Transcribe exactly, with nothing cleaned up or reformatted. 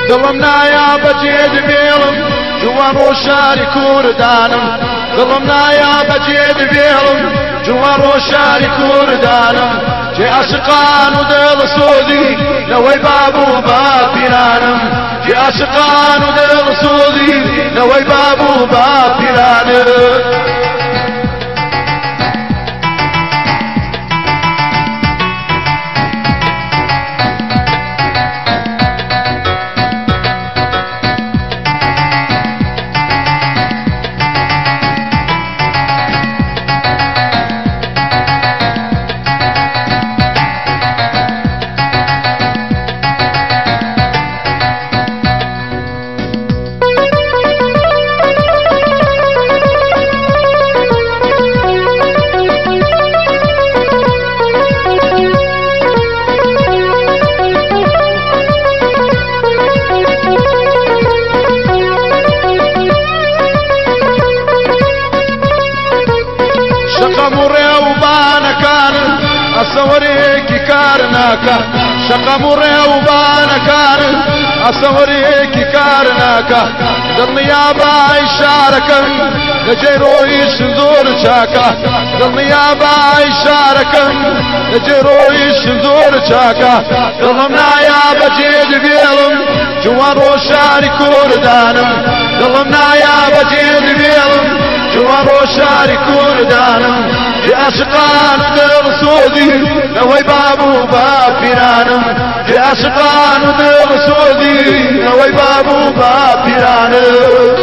دڵم نایا بەجێ دەبێڵم جوان ڕۆژاری کوردانم دڵم نایا بەجێ دەبێڵم جوان ڕۆژاری کوردانم جێ عاشقان و دڵ سۆزی لەوەی باب و باپیرانم جێ عاشقان و دڵ سۆزی لەوەی باب و باپیرانم ئەسەوەرێکی کار ناکە شەقەم و ڕێوبانەکانن ئەسەوەرێکی کار ناکە دڵنیابای شارەکەم لە جێڕۆیشتن زۆر چاکە دڵنیابای شارەکەم لە جێڕۆیشتن زۆر چاکە دڵم نایا بەجێ دەبێڵم جوان ڕۆژاری کوردانم دڵم نایا بەجێ دەبێڵم جوان ڕۆژاری کوردانم جێ عاشقان و دڵ سۆزی لەوەی باب و باپیرانم جێ عاشقان و دڵ سۆزی لەوەی باب و باپیرانم